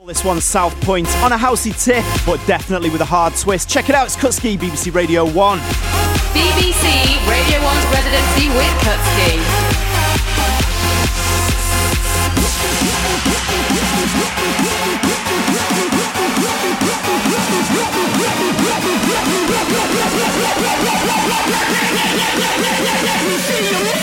This one's South Point on a housey tip, but definitely with a hard twist. Check it out, it's Kutski, BBC Radio 1. BBC Radio 1's residency with Kutski. See you.